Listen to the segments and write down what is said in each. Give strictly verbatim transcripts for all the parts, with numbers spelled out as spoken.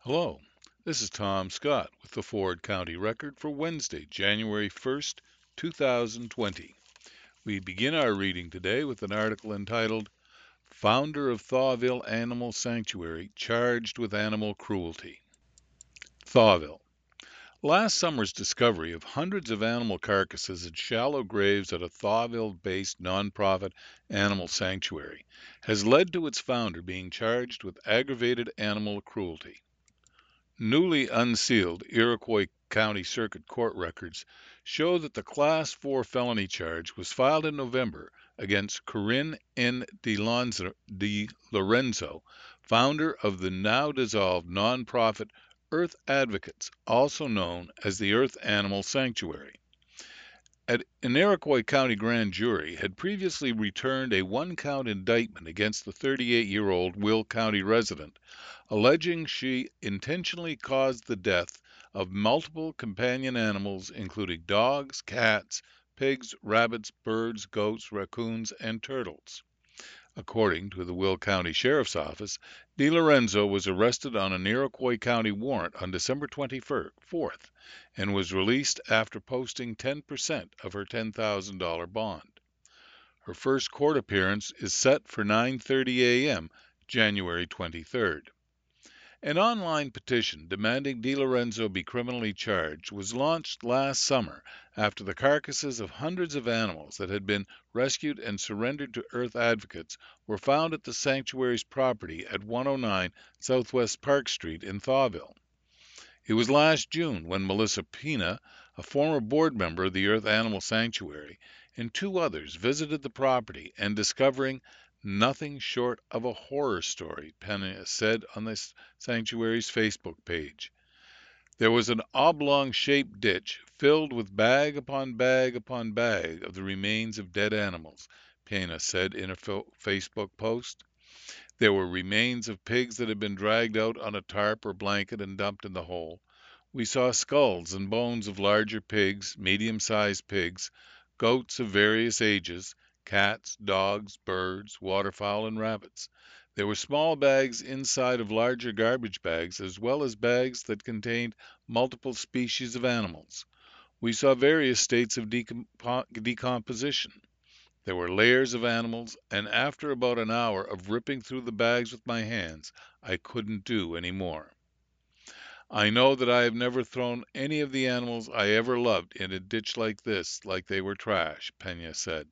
Hello, this is Tom Scott with the Ford County Record for Wednesday, January first, two thousand twenty. We begin our reading today with an article entitled Founder of Thawville Animal Sanctuary Charged with Animal Cruelty. Thawville. Last summer's discovery of hundreds of animal carcasses in shallow graves at a Thawville based nonprofit animal sanctuary has led to its founder being charged with aggravated animal cruelty. Newly unsealed Iroquois County Circuit Court records show that the Class four felony charge was filed in November against Corinne N. De Lorenzo, founder of the now dissolved nonprofit Earth Advocates, also known as the Earth Animal Sanctuary. An Iroquois County grand jury had previously returned a one-count indictment against the thirty-eight-year-old Will County resident, alleging she intentionally caused the death of multiple companion animals, including dogs, cats, pigs, rabbits, birds, goats, raccoons, and turtles. According to the Will County Sheriff's Office, De Lorenzo was arrested on an Iroquois County warrant on December twenty-fourth and was released after posting ten percent of her ten thousand dollars bond. Her first court appearance is set for nine thirty a m January twenty-third. An online petition demanding De Lorenzo be criminally charged was launched last summer after the carcasses of hundreds of animals that had been rescued and surrendered to Earth Advocates were found at the sanctuary's property at one oh nine Southwest Park Street in Thawville. It was last June when Melissa Pina, a former board member of the Earth Animal Sanctuary, and two others visited the property and discovering nothing short of a horror story, Pena said on the sanctuary's Facebook page. There was an oblong-shaped ditch filled with bag upon bag upon bag of the remains of dead animals, Pena said in a Facebook post. There were remains of pigs that had been dragged out on a tarp or blanket and dumped in the hole. We saw skulls and bones of larger pigs, medium-sized pigs, goats of various ages, cats, dogs, birds, waterfowl, and rabbits. There were small bags inside of larger garbage bags, as well as bags that contained multiple species of animals. We saw various states of decomp- decomposition. There were layers of animals, and after about an hour of ripping through the bags with my hands, I couldn't do any more. I know that I have never thrown any of the animals I ever loved in a ditch like this, like they were trash, Pena said.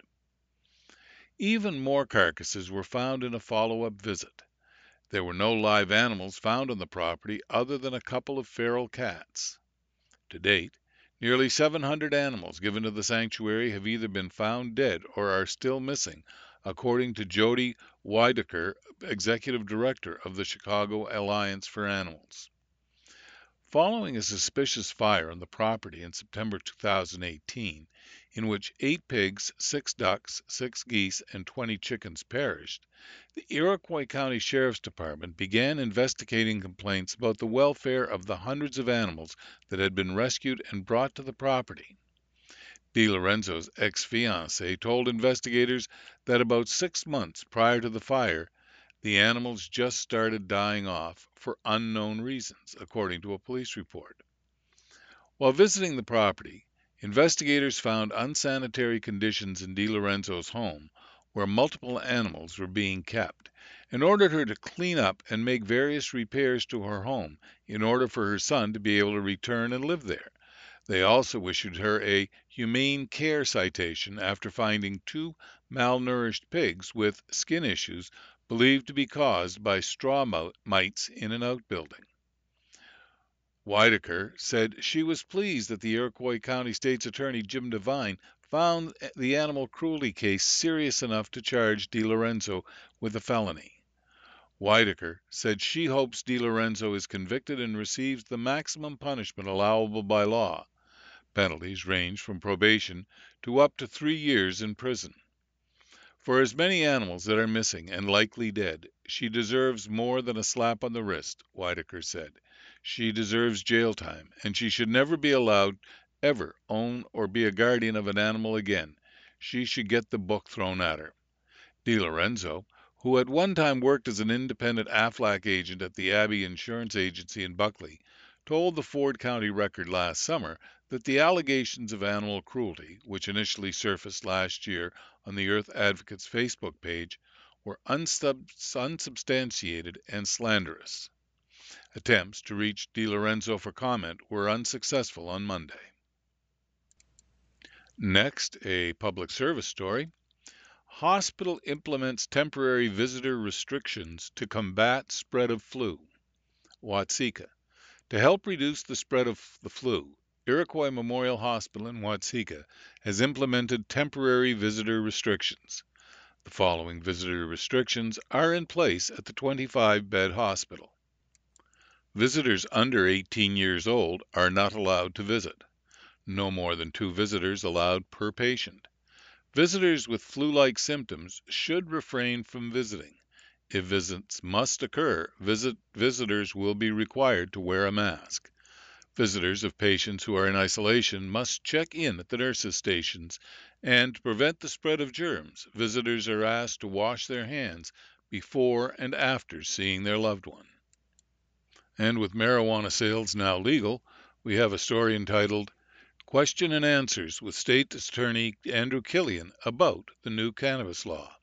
Even more carcasses were found in a follow-up visit. There were no live animals found on the property other than a couple of feral cats. To date, nearly seven hundred animals given to the sanctuary have either been found dead or are still missing, according to Jody Weidecker, executive director of the Chicago Alliance for Animals. Following a suspicious fire on the property in September two thousand eighteen, in which eight pigs, six ducks, six geese, and twenty chickens perished, the Iroquois County Sheriff's Department began investigating complaints about the welfare of the hundreds of animals that had been rescued and brought to the property. De Lorenzo's ex-fiancée told investigators that about six months prior to the fire, the animals just started dying off for unknown reasons, according to a police report. While visiting the property, investigators found unsanitary conditions in De Lorenzo's home, where multiple animals were being kept, and ordered her to clean up and make various repairs to her home in order for her son to be able to return and live there. They also issued her a humane care citation after finding two malnourished pigs with skin issues believed to be caused by straw mites in an outbuilding. Weidecker said she was pleased that the Iroquois County State's Attorney Jim Devine found the animal cruelty case serious enough to charge De Lorenzo with a felony. Weidecker said she hopes De Lorenzo is convicted and receives the maximum punishment allowable by law. Penalties range from probation to up to three years in prison. For as many animals that are missing and likely dead, she deserves more than a slap on the wrist, Weidecker said. She deserves jail time, and she should never be allowed ever own or be a guardian of an animal again. She should get the book thrown at her. De Lorenzo, who at one time worked as an independent Aflac agent at the Abbey Insurance Agency in Buckley, told the Ford County Record last summer that the allegations of animal cruelty, which initially surfaced last year on the Earth Advocates Facebook page, were unsub- unsubstantiated and slanderous. Attempts to reach DiLorenzo for comment were unsuccessful on Monday. Next, a public service story. Hospital implements temporary visitor restrictions to combat spread of flu. Watseka. To help reduce the spread of the flu, Iroquois Memorial Hospital in Watseka has implemented temporary visitor restrictions. The following visitor restrictions are in place at the twenty-five bed hospital. Visitors under eighteen years old are not allowed to visit. No more than two visitors allowed per patient. Visitors with flu-like symptoms should refrain from visiting. If visits must occur, visit, visitors will be required to wear a mask. Visitors of patients who are in isolation must check in at the nurses' stations, and to prevent the spread of germs, visitors are asked to wash their hands before and after seeing their loved one. And with marijuana sales now legal, we have a story entitled Question and Answers with State Attorney Andrew Killian about the new cannabis law.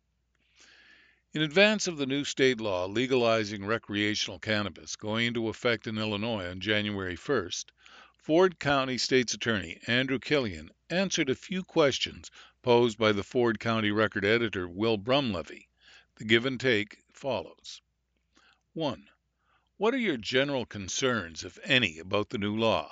In advance of the new state law legalizing recreational cannabis going into effect in Illinois on January first, Ford County State's Attorney Andrew Killian answered a few questions posed by the Ford County Record editor Will Brumlevy. The give and take follows. one. What are your general concerns, if any, about the new law?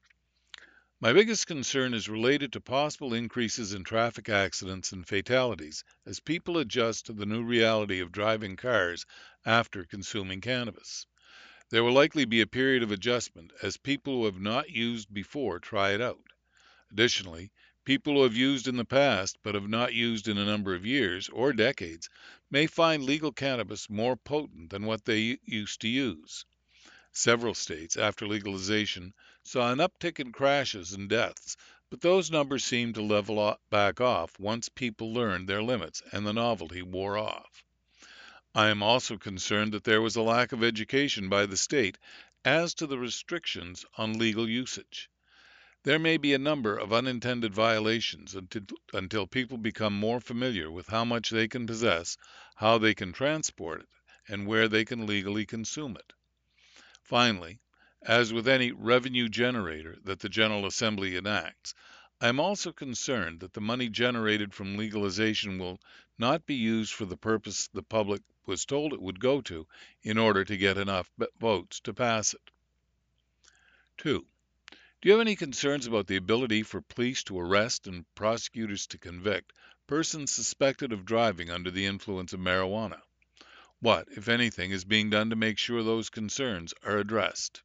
My biggest concern is related to possible increases in traffic accidents and fatalities as people adjust to the new reality of driving cars after consuming cannabis. There will likely be a period of adjustment as people who have not used before try it out. Additionally, people who have used in the past but have not used in a number of years or decades may find legal cannabis more potent than what they used to use. Several states, after legalization, saw an uptick in crashes and deaths, but those numbers seemed to level back off once people learned their limits and the novelty wore off. I am also concerned that there was a lack of education by the state as to the restrictions on legal usage. There may be a number of unintended violations until, until people become more familiar with how much they can possess, how they can transport it, and where they can legally consume it. Finally, as with any revenue generator that the General Assembly enacts, I am also concerned that the money generated from legalization will not be used for the purpose the public was told it would go to in order to get enough votes to pass it. Two. Do you have any concerns about the ability for police to arrest and prosecutors to convict persons suspected of driving under the influence of marijuana? What, if anything, is being done to make sure those concerns are addressed?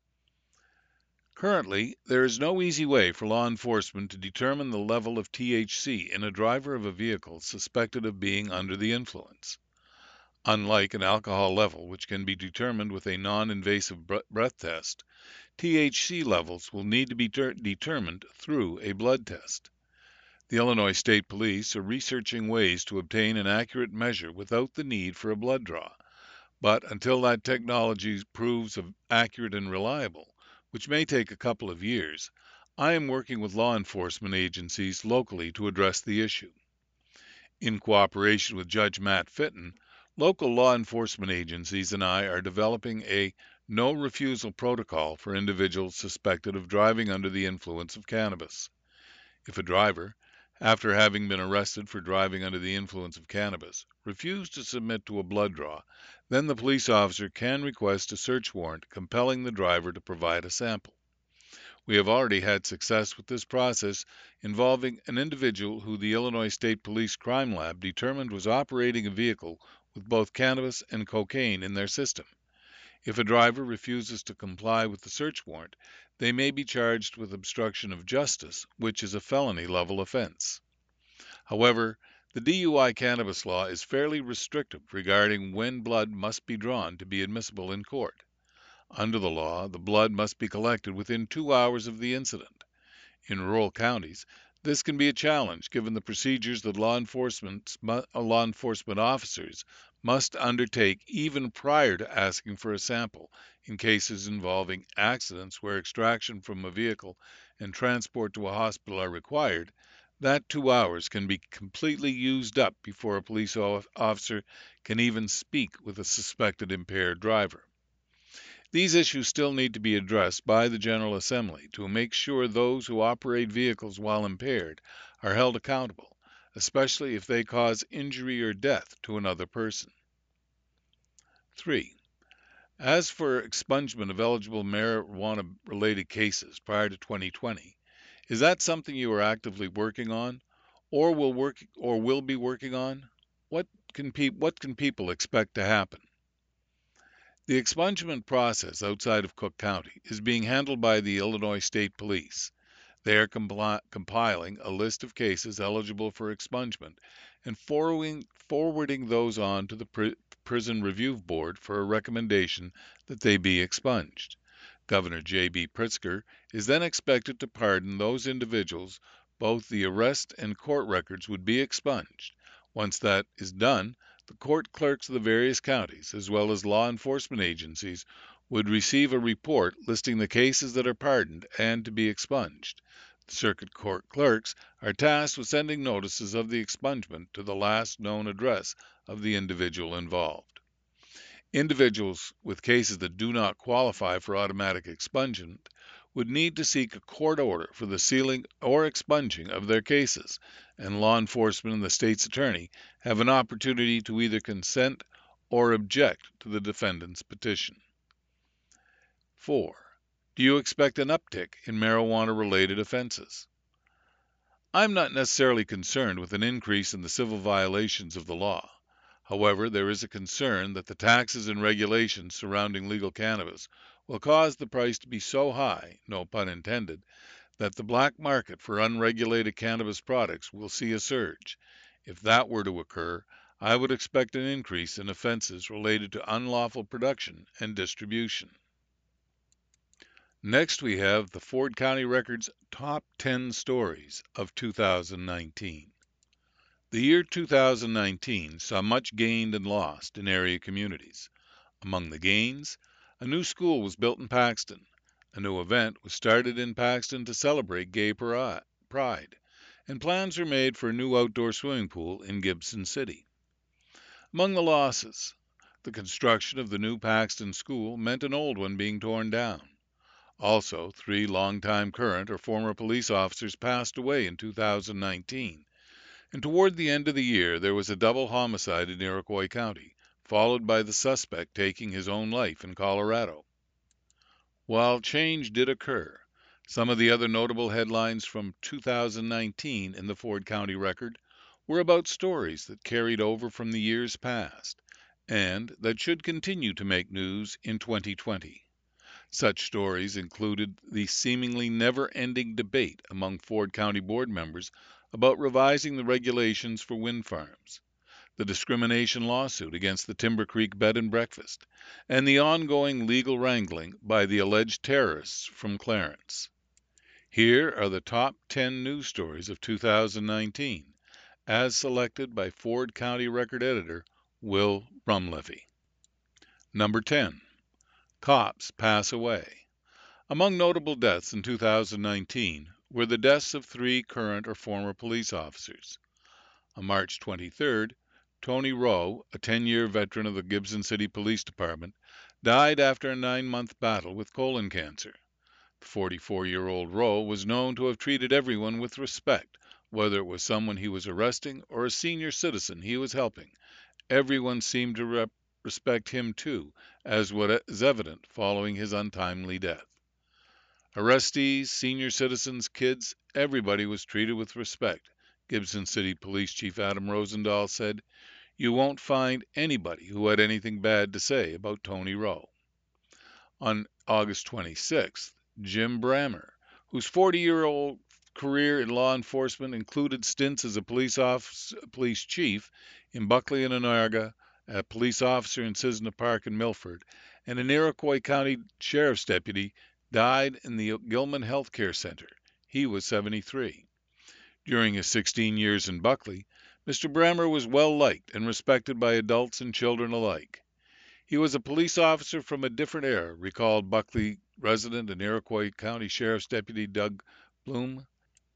Currently, there is no easy way for law enforcement to determine the level of T H C in a driver of a vehicle suspected of being under the influence. Unlike an alcohol level, which can be determined with a non-invasive breath test, T H C levels will need to be ter- determined through a blood test. The Illinois State Police are researching ways to obtain an accurate measure without the need for a blood draw. But until that technology proves accurate and reliable, which may take a couple of years, I am working with law enforcement agencies locally to address the issue. In cooperation with Judge Matt Fitton, local law enforcement agencies and I are developing a no refusal protocol for individuals suspected of driving under the influence of cannabis. If a driver, after having been arrested for driving under the influence of cannabis, refused to submit to a blood draw, then the police officer can request a search warrant compelling the driver to provide a sample. We have already had success with this process involving an individual who the Illinois State Police Crime Lab determined was operating a vehicle with both cannabis and cocaine in their system. If a driver refuses to comply with the search warrant, they may be charged with obstruction of justice, which is a felony level offense. However, the D U I cannabis law is fairly restrictive regarding when blood must be drawn to be admissible in court. Under the law, the blood must be collected within two hours of the incident. In rural counties, This can be a challenge given the procedures that law enforcement, law enforcement officers must undertake even prior to asking for a sample in cases involving accidents where extraction from a vehicle and transport to a hospital are required. That two hours can be completely used up before a police officer can even speak with a suspected impaired driver. These issues still need to be addressed by the General Assembly to make sure those who operate vehicles while impaired are held accountable, especially if they cause injury or death to another person. three. As for expungement of eligible marijuana-related cases prior to twenty twenty, is that something you are actively working on, or will work or will be working on? What can pe- what can people expect to happen? The expungement process outside of Cook County is being handled by the Illinois State Police. They are compli- compiling a list of cases eligible for expungement and forwarding, forwarding those on to the Pri- Prison Review Board for a recommendation that they be expunged. Governor J B Pritzker is then expected to pardon those individuals. Both the arrest and court records would be expunged. Once that is done, the court clerks of the various counties, as well as law enforcement agencies, would receive a report listing the cases that are pardoned and to be expunged. The circuit court clerks are tasked with sending notices of the expungement to the last known address of the individual involved. Individuals with cases that do not qualify for automatic expungement would need to seek a court order for the sealing or expunging of their cases, and law enforcement and the state's attorney have an opportunity to either consent or object to the defendant's petition. four. Do you expect an uptick in marijuana-related offenses? I'm not necessarily concerned with an increase in the civil violations of the law. However, there is a concern that the taxes and regulations surrounding legal cannabis will cause the price to be so high, no pun intended, that the black market for unregulated cannabis products will see a surge. If that were to occur, I would expect an increase in offenses related to unlawful production and distribution. Next, we have the Ford County Record's Top ten Stories of two thousand nineteen. The year two thousand nineteen saw much gained and lost in area communities. Among the gains, a new school was built in Paxton, a new event was started in Paxton to celebrate gay pride, and plans were made for a new outdoor swimming pool in Gibson City. Among the losses, the construction of the new Paxton school meant an old one being torn down. Also, three longtime current or former police officers passed away in two thousand nineteen. And toward the end of the year, there was a double homicide in Iroquois County, followed by the suspect taking his own life in Colorado. While change did occur, some of the other notable headlines from two thousand nineteen in the Ford County Record were about stories that carried over from the years past and that should continue to make news in twenty twenty. Such stories included the seemingly never-ending debate among Ford County board members about revising the regulations for wind farms, the discrimination lawsuit against the Timber Creek Bed and Breakfast, and the ongoing legal wrangling by the alleged terrorists from Clarence. Here are the top ten news stories of two thousand nineteen, as selected by Ford County Record editor Will Brumlevy. Number ten. Cops pass away. Among notable deaths in two thousand nineteen were the deaths of three current or former police officers. On March twenty-third, Tony Rowe, a ten-year veteran of the Gibson City Police Department, died after a nine-month battle with colon cancer. The forty-four-year-old Rowe was known to have treated everyone with respect, whether it was someone he was arresting or a senior citizen he was helping. Everyone seemed to rep- respect him too, as was evident following his untimely death. Arrestees, senior citizens, kids, everybody was treated with respect. Gibson City Police Chief Adam Rosendahl said, "You won't find anybody who had anything bad to say about Tony Rowe." On August twenty-sixth, Jim Brammer, whose forty-year-old career in law enforcement included stints as a police, office, police chief in Buckley and Onarga, a police officer in Cisna Park and Milford, and an Iroquois County Sheriff's deputy, died in the Gilman Health Care Center. He was seventy-three. During his sixteen years in Buckley, Mister Bremer was well liked and respected by adults and children alike. He was a police officer from a different era, recalled Buckley resident and Iroquois County Sheriff's Deputy Doug Bloom.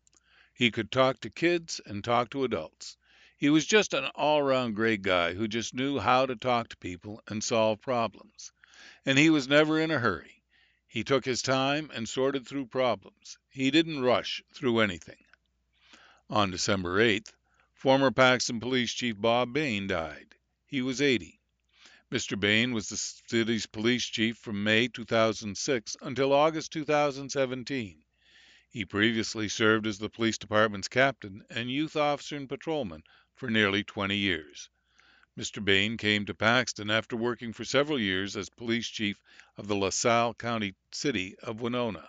He could talk to kids and talk to adults. He was just an all around great guy who just knew how to talk to people and solve problems. And he was never in a hurry. He took his time and sorted through problems. He didn't rush through anything. On December eighth, former Paxton Police Chief Bob Bain died. He was eighty. Mister Bain was the city's police chief from May two thousand six until August two thousand seventeen. He previously served as the police department's captain and youth officer and patrolman for nearly twenty years. Mister Bain came to Paxton after working for several years as police chief of the LaSalle County city of Winona.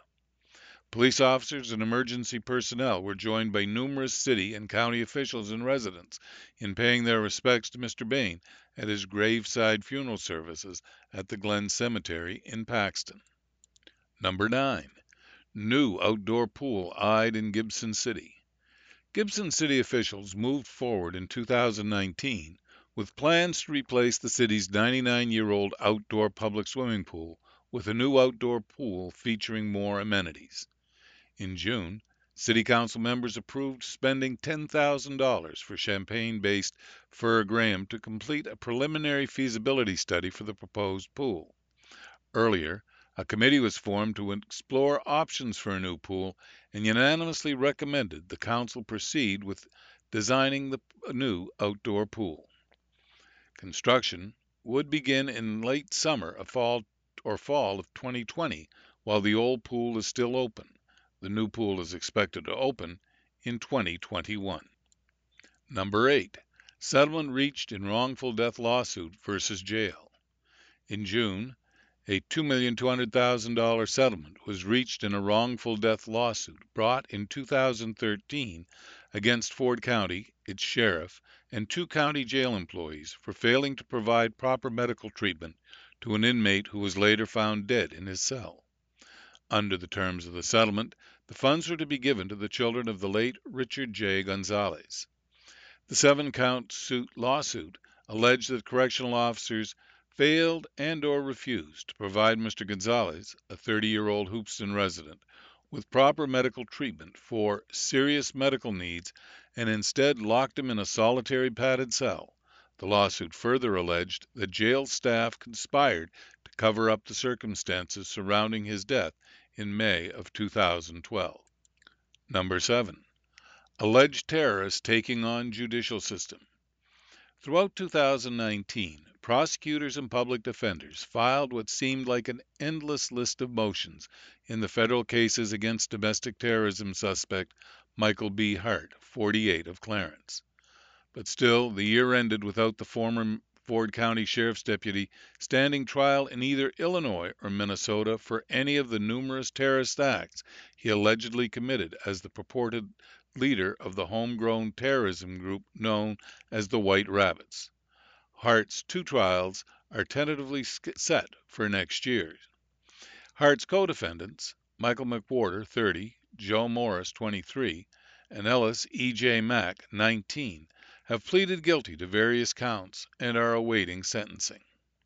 Police officers and emergency personnel were joined by numerous city and county officials and residents in paying their respects to Mister Bain at his graveside funeral services at the Glen Cemetery in Paxton. Number nine. New outdoor pool eyed in Gibson City. Gibson City officials moved forward in two thousand nineteen with plans to replace the city's ninety-nine-year-old outdoor public swimming pool with a new outdoor pool featuring more amenities. In June, City Council members approved spending ten thousand dollars for Champaign-based Fur Graham to complete a preliminary feasibility study for the proposed pool. Earlier, a committee was formed to explore options for a new pool and unanimously recommended the council proceed with designing the new outdoor pool. Construction would begin in late summer of fall or fall of twenty twenty while the old pool is still open. The new pool is expected to open in twenty twenty-one. Number eight. Settlement reached in wrongful death lawsuit versus jail. In June, a two million two hundred thousand dollars settlement was reached in a wrongful death lawsuit brought in two thousand thirteen against Ford County, its sheriff, and two county jail employees for failing to provide proper medical treatment to an inmate who was later found dead in his cell. Under the terms of the settlement, the funds were to be given to the children of the late Richard J. Gonzalez. The seven-count suit lawsuit alleged that correctional officers failed and or refused to provide Mister Gonzalez, a thirty-year-old Hoopeston resident, with proper medical treatment for serious medical needs and instead locked him in a solitary padded cell. The lawsuit further alleged that jail staff conspired to cover up the circumstances surrounding his death in May of two thousand twelve. Number seven. Alleged terrorists taking on judicial system. Throughout two thousand nineteen, prosecutors and public defenders filed what seemed like an endless list of motions in the federal cases against domestic terrorism suspect Michael B. Hart, forty-eight, of Clarence. But still, the year ended without the former Ford County Sheriff's Deputy standing trial in either Illinois or Minnesota for any of the numerous terrorist acts he allegedly committed as the purported leader of the homegrown terrorism group known as the White Rabbits. Hart's two trials are tentatively set for next year. Hart's co-defendants, Michael McWhorter, thirty, Joe Morris, twenty-three, and Ellis E J. Mack, nineteen, have pleaded guilty to various counts and are awaiting sentencing.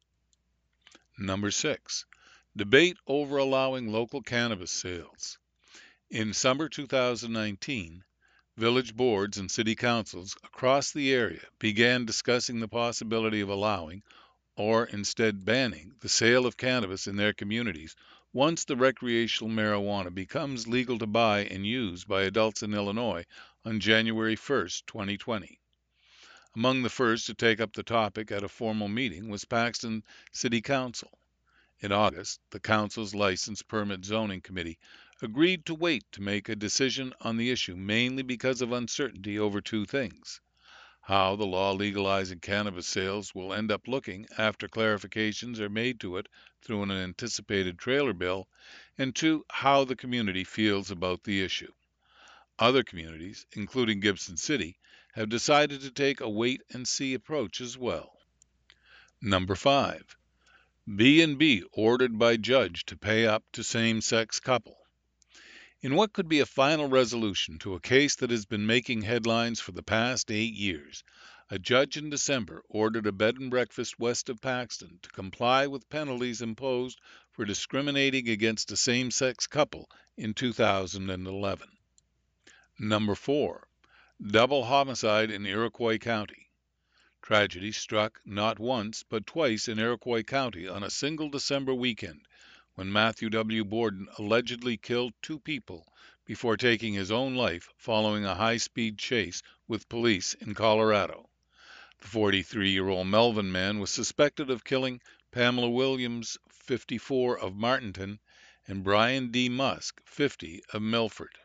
Number six. Debate over allowing local cannabis sales. In summer two thousand nineteen, village boards and city councils across the area began discussing the possibility of allowing, or instead banning, the sale of cannabis in their communities once the recreational marijuana becomes legal to buy and use by adults in Illinois on January first, twenty twenty. Among the first to take up the topic at a formal meeting was Paxton City Council. In August, the council's License Permit Zoning Committee agreed to wait to make a decision on the issue mainly because of uncertainty over two things: how the law legalizing cannabis sales will end up looking after clarifications are made to it through an anticipated trailer bill, and two, how the community feels about the issue. Other communities, including Gibson City, have decided to take a wait-and-see approach as well. Number five. B and B ordered by judge to pay up to same-sex couple. In what could be a final resolution to a case that has been making headlines for the past eight years, a judge in December ordered a bed and breakfast west of Paxton to comply with penalties imposed for discriminating against a same-sex couple in two thousand eleven. Number four, double homicide in Iroquois County. Tragedy struck not once but twice in Iroquois County on a single December weekend, when Matthew W. Borden allegedly killed two people before taking his own life following a high-speed chase with police in Colorado. The forty-three-year-old Melvin man was suspected of killing Pamela Williams, fifty-four, of Martinton, and Brian D. Musk, fifty, of Milford.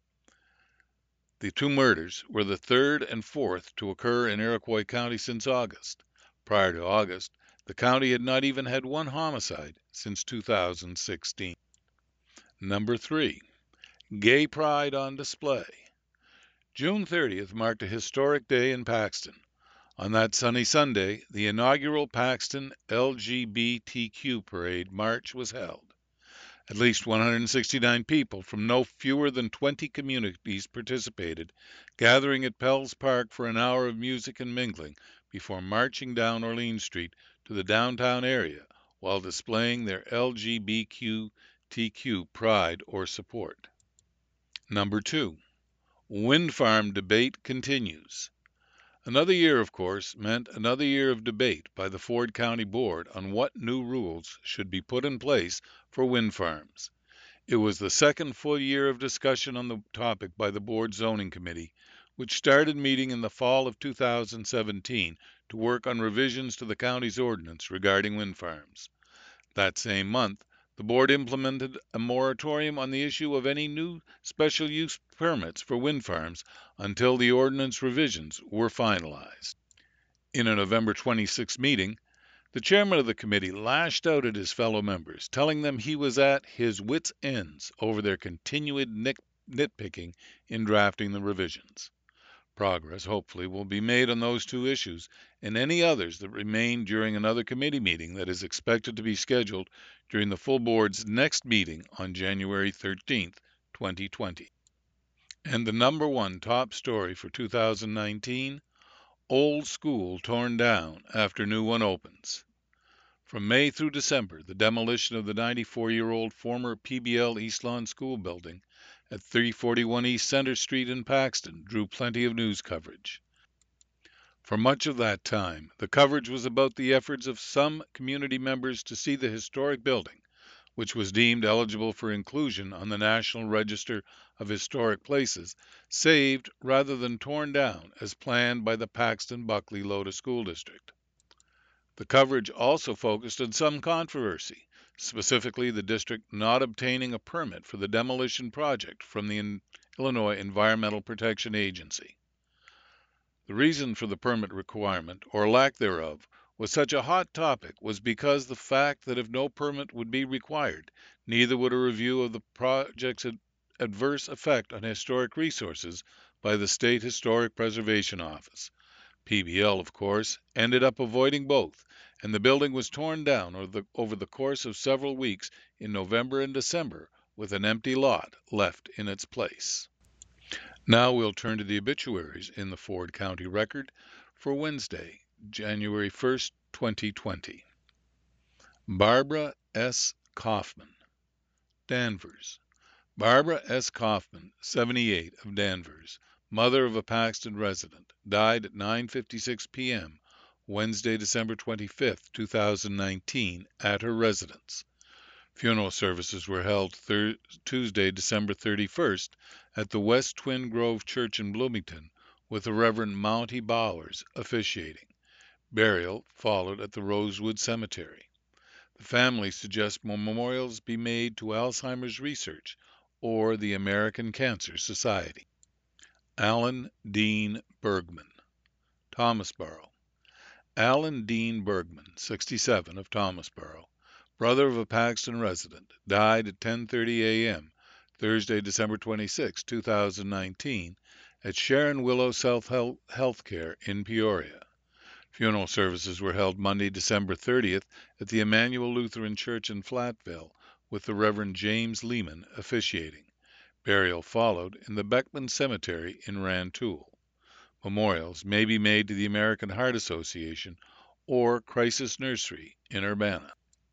The two murders were the third and fourth to occur in Iroquois County since August. Prior to August, the county had not even had one homicide since two thousand sixteen. Number three, Gay Pride on display. June thirtieth marked a historic day in Paxton. On that sunny Sunday, the inaugural Paxton L G B T Q Parade March was held. At least one hundred sixty-nine people from no fewer than twenty communities participated, gathering at Pell's Park for an hour of music and mingling before marching down Orleans Street to the downtown area while displaying their L G B T Q pride or support. Number two, wind farm debate continues. Another year, of course, meant another year of debate by the Ford County Board on what new rules should be put in place for wind farms. It was the second full year of discussion on the topic by the Board Zoning Committee, which started meeting in the fall of two thousand seventeen to work on revisions to the county's ordinance regarding wind farms. That same month, the board implemented a moratorium on the issue of any new special use permits for wind farms until the ordinance revisions were finalized. In a November twenty-sixth meeting, the chairman of the committee lashed out at his fellow members, telling them he was at his wits' ends over their continued nit- nitpicking in drafting the revisions. Progress, hopefully, will be made on those two issues and any others that remain during another committee meeting that is expected to be scheduled during the full board's next meeting on January thirteenth, twenty twenty. And the number one top story for two thousand nineteen, old school torn down after new one opens. From May through December, the demolition of the ninety-four-year-old former P B L East Lawn School building at three forty-one East Center Street in Paxton drew plenty of news coverage. For much of that time, the coverage was about the efforts of some community members to see the historic building, which was deemed eligible for inclusion on the National Register of Historic Places, saved rather than torn down as planned by the Paxton-Buckley-Loda School District. The coverage also focused on some controversy, specifically the district not obtaining a permit for the demolition project from the Illinois Environmental Protection Agency. The reason for the permit requirement, or lack thereof, was such a hot topic was because the fact that if no permit would be required, neither would a review of the project's ad- adverse effect on historic resources by the State Historic Preservation Office. P B L, of course, ended up avoiding both, and the building was torn down over the, over the course of several weeks in November and December, with an empty lot left in its place. Now we'll turn to the obituaries in the Ford County Record for Wednesday, January first, twenty twenty. Barbara S. Kaufman, Danvers. Barbara S. Kaufman, seventy-eight, of Danvers, mother of a Paxton resident, died at nine fifty-six p.m. Wednesday, December twenty-fifth, two thousand nineteen, at her residence. Funeral services were held thir- Tuesday, December thirty-first, at the West Twin Grove Church in Bloomington, with the Reverend Mounty Bowers officiating. Burial followed at the Rosewood Cemetery. The family suggests memorials be made to Alzheimer's research or the American Cancer Society. Alan Dean Bergman, Thomasboro. Alan Dean Bergman, sixty-seven, of Thomasboro, brother of a Paxton resident, died at ten thirty a.m. Thursday, December twenty-sixth, two thousand nineteen, at Sharon Willow South Healthcare in Peoria. Funeral services were held Monday, December thirtieth, at the Emmanuel Lutheran Church in Flatville, with the Reverend James Lehman officiating. Burial followed in the Beckman Cemetery in Rantoul. Memorials may be made to the American Heart Association or Crisis Nursery in Urbana.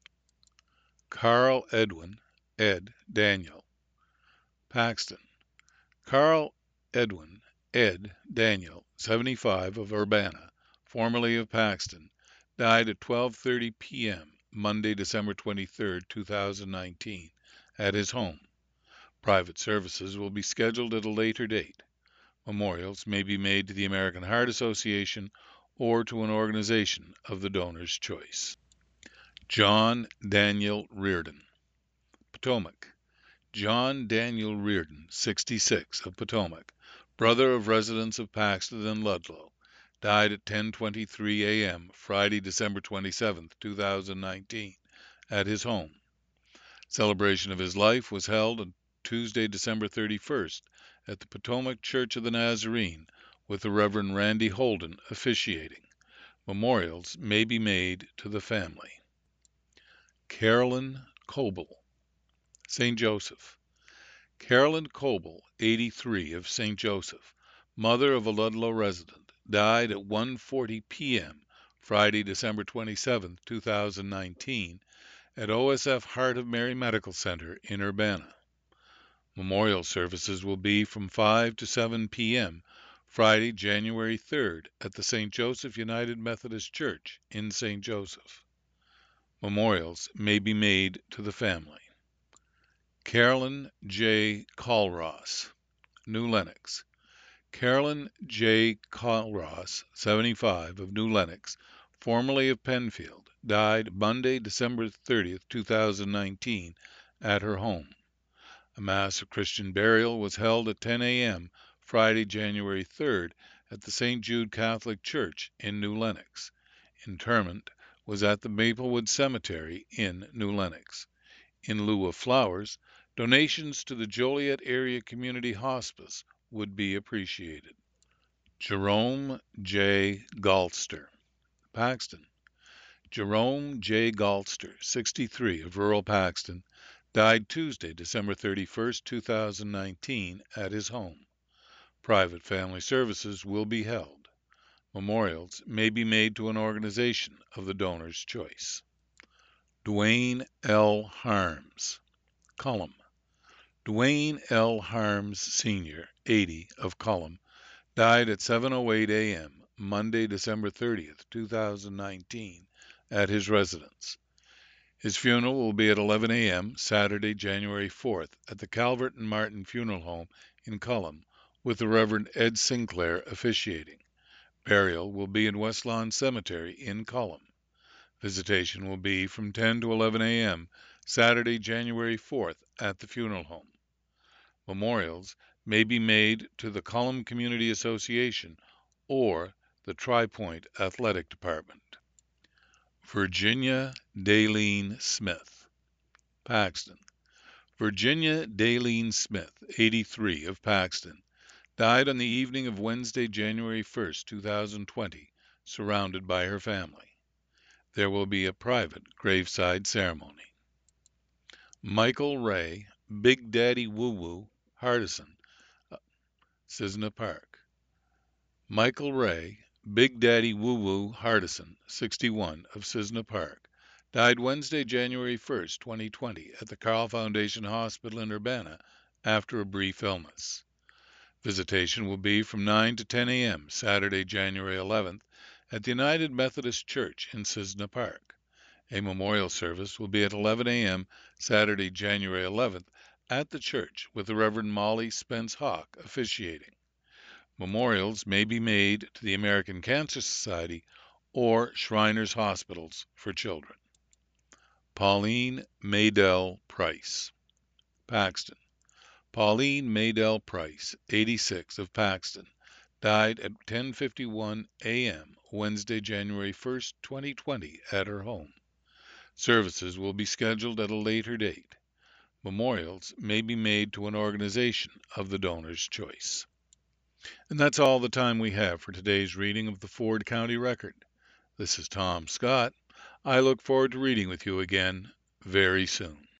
Carl Edwin, Ed Daniel, Paxton. Carl Edwin, Ed Daniel, seventy-five, of Urbana, formerly of Paxton, died at twelve thirty p m Monday, December twenty-third, two thousand nineteen, at his home. Private services will be scheduled at a later date. Memorials may be made to the American Heart Association or to an organization of the donor's choice. John Daniel Reardon, Potomac. John Daniel Reardon, sixty-six, of Potomac, brother of residents of Paxton and Ludlow, died at ten twenty-three a m Friday, December twenty-seventh, two thousand nineteen, at his home. Celebration of his life was held on Tuesday, December thirty-first, at the Potomac Church of the Nazarene, with the Reverend Randy Holden officiating. Memorials may be made to the family. Carolyn Coble, Saint Joseph. Carolyn Coble, eighty-three, of Saint Joseph, mother of a Ludlow resident, died at one forty p m Friday, December twenty-seventh, two thousand nineteen, at O S F Heart of Mary Medical Center in Urbana. Memorial services will be from five to seven p m Friday, January third, at the Saint Joseph United Methodist Church in Saint Joseph. Memorials may be made to the family. Carolyn J. Colross, New Lenox. Carolyn J. Colross, seventy-five, of New Lenox, formerly of Penfield, died Monday, December thirtieth, two thousand nineteen, at her home. A Mass of Christian burial was held at ten a m Friday, January third, at the Saint Jude Catholic Church in New Lenox. Interment was at the Maplewood Cemetery in New Lenox. In lieu of flowers, donations to the Joliet Area Community Hospice would be appreciated. Jerome J. Galster, Paxton. Jerome J. Galster, sixty-three, of rural Paxton, died Tuesday, December thirty-first, two thousand nineteen, at his home. Private family services will be held. Memorials may be made to an organization of the donor's choice. Dwayne L. Harms, Cullum. Dwayne L. Harms, Senior, eighty, of Cullum, died at seven oh eight a m Monday, December thirtieth, two thousand nineteen, at his residence. His funeral will be at eleven a m Saturday, January fourth, at the Calvert and Martin Funeral Home in Cullum, with the Reverend Ed Sinclair officiating. Burial will be in West Lawn Cemetery in Cullum. Visitation will be from ten to eleven a m Saturday, January fourth, at the funeral home. Memorials may be made to the Cullum Community Association or the Tri-Point Athletic Department. Virginia Daleen Smith, Paxton. Virginia Daleen Smith, eighty-three, of Paxton, died on the evening of Wednesday, January first, two thousand twenty, surrounded by her family. There will be a private graveside ceremony. Michael Ray, Big Daddy Woo Woo, Hardison, uh, Cisna Park. Michael Ray, Big Daddy Woo Woo, Hardison, sixty-one, of Cisna Park, died Wednesday, January first, twenty twenty, at the Carl Foundation Hospital in Urbana after a brief illness. Visitation will be from nine to ten a m Saturday, January eleventh, at the United Methodist Church in Cisna Park. A memorial service will be at eleven a m Saturday, January eleventh, at the church, with the Reverend Molly Spence Hawk officiating. Memorials may be made to the American Cancer Society or Shriners Hospitals for Children. Pauline Maydell Price, Paxton. Pauline Maydell Price, eighty-six, of Paxton, died at ten fifty-one a m Wednesday, January first, twenty twenty, at her home. Services will be scheduled at a later date. Memorials may be made to an organization of the donor's choice. And that's all the time we have for today's reading of the Ford County Record. This is Tom Scott. I look forward to reading with you again very soon.